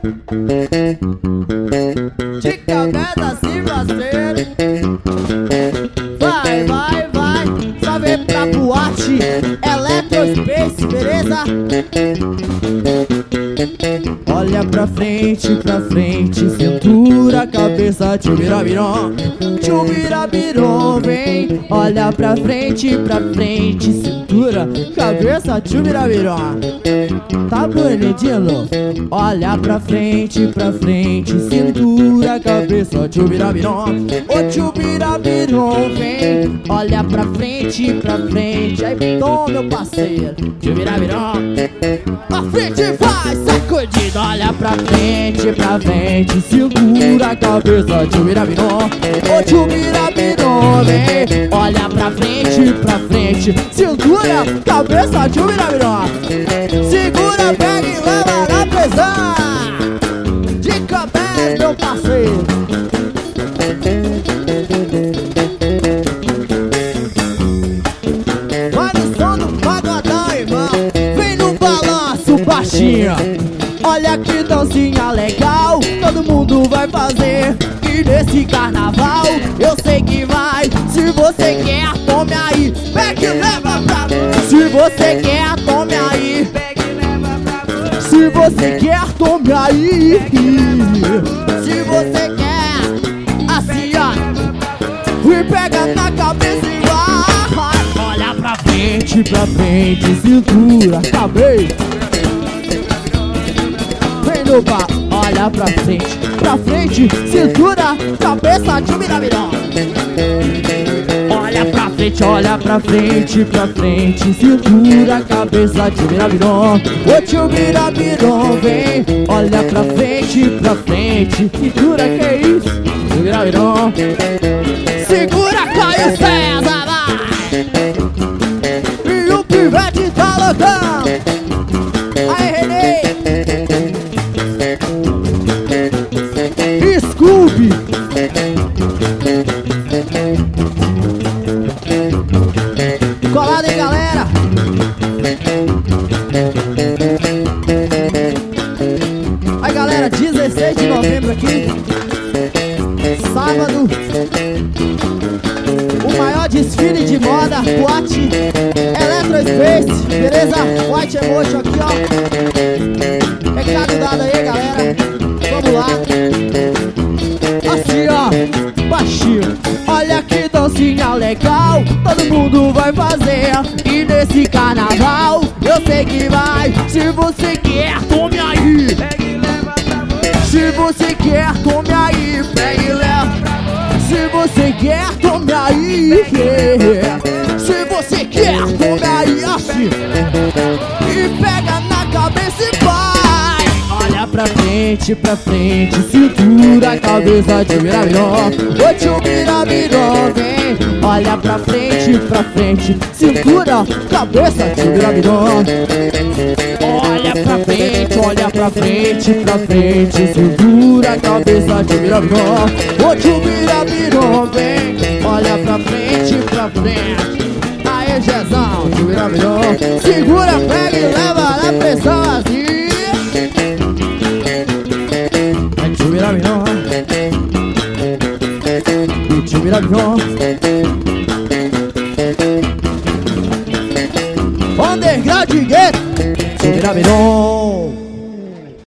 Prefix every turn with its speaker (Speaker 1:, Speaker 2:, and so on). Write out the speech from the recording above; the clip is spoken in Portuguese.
Speaker 1: De cabeça assim, parceiro. Vai, vai, vai. Só vem pra boate Electrospace, beleza? Olha pra frente, cintura, cabeça, tchubirabirom, tchubirabirom, vem. Olha pra frente, cintura, cabeça, tchubirabirom. Tá bonitinho? Olha pra frente, cintura, cabeça, tchubirabirom, ô tchubirabirom, vem. Olha pra frente, aí toma meu parceiro, tchubirabirom. Pra frente vai, sacudido. Olha pra frente, segura a cabeça, tchubirabirom, ô tchubirabirom, vem. Olha pra frente, segura a cabeça, tchubirabirom. Segura, pega e leva na pressão. De cabeça, meu parceiro. Vai no som do pagodão, irmão. Vem no balanço, baixinho. Olha que dancinha legal, todo mundo vai fazer. E nesse carnaval, eu sei que vai. Se você quer, tome aí, pega e leva pra você. Se você quer, tome aí, pega e leva pra você. Se você quer, tome aí. Se você quer, assim ó, e pega na cabeça e vai. Olha pra frente, cintura, cabeça. Olha pra frente, cintura, cabeça, tchubirabirom. Olha pra frente, cintura, cabeça, tchubirabirom, ô tchubirabirom, vem. Olha pra frente, cintura, que isso? Tchubirabirom. Segura, Caio César, vai. E o pivete tá loucão. Aí, Renê. Scooby. Colado, hein, galera? Aí, galera, 16 de novembro aqui, sábado, o maior desfile de moda, boate Electrospace, beleza? White Emotion aqui, ó. Recado dado aí, galera. Vamos lá. Assim ó, baixinho. Olha que dancinha legal, todo mundo vai fazer. E nesse carnaval, eu sei que vai. Se você quer, tome aí, pega e leva pra você. Se você quer, tome aí, pega e leva pra você. Se você quer, tome aí, se você quer, tome aí, assim. E pega na cabeça e vai. Olha pra frente, cintura, cabeça, tchubirabirom, ô tchubirabirom, vem. Olha pra frente, cintura, cabeça, tchubirabirom. Olha pra frente, cintura, cabeça, tchubirabirom, ô tchubirabirom, vem. Olha pra frente, aê, Jezão, tchubirabirom. Segura, pega e leva na pressão assim. Tchubirabirom, tchubirabirom.